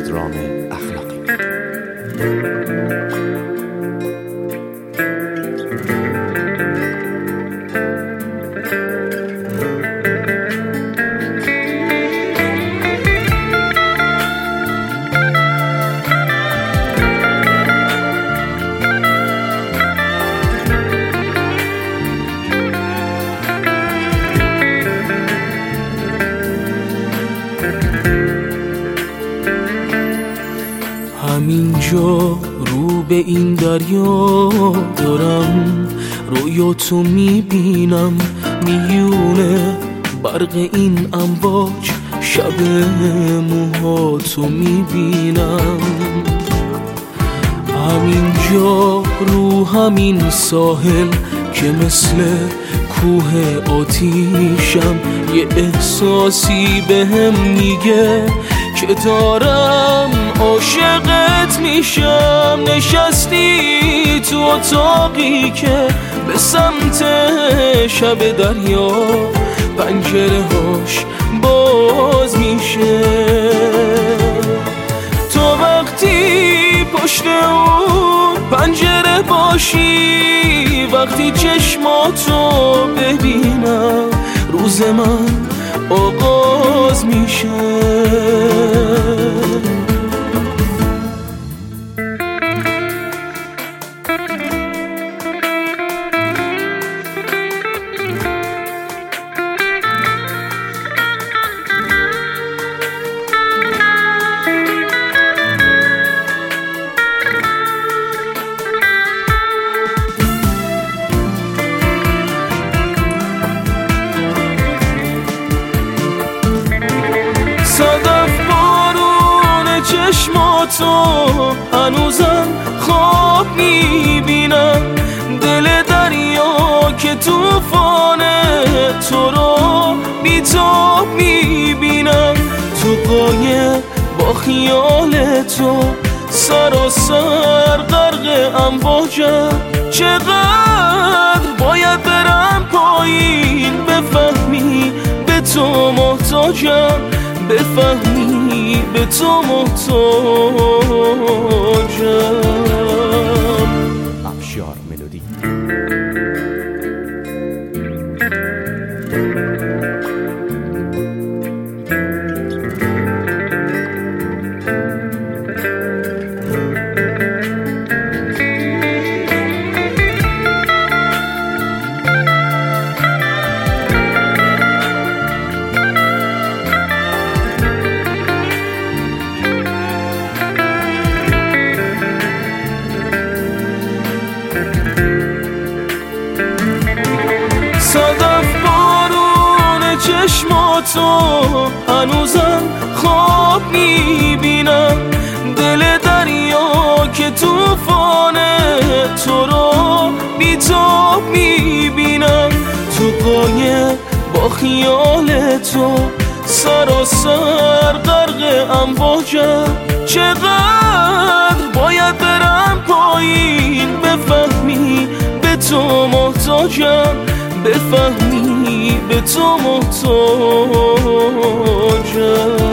پدرام اخلاقی. همینجا رو به این دریا دارم، رویاتو میبینم میونه برق این امواج، شب موهاتو میبینم. همینجا رو همین ساحل که مثل کوه آتیشم، یه احساسی بهم میگه که دارم عاشقت میشم. نشستی تو اتاقی که به سمت شب دریا پنجره هاش باز میشه. تو وقتی پشت اون پنجره باشی، وقتی چشماتو ببینم، روز من آغاز میشه. صدف بارون چشماتو هنوزم خواب میبینم، دل دریا که توفانه تو رو بی‌تاب میبینم. تو قایق با خیال تو سراسر غرق امواجم، چقدر باید برم پایین بفهمی به تو محتاجم، بفهمی به تو محتاجم. افشار ملودی. صدف بارون چشماتو هنوزم خواب میبینم، دل دریا که توفانه تو رو بی‌تاب میبینم. تو قایق با خیال تو سراسر غرق امواجم، چقدر باید برم پایین بفهمی به تو محتاجم، بفهمی به تو محتاجم.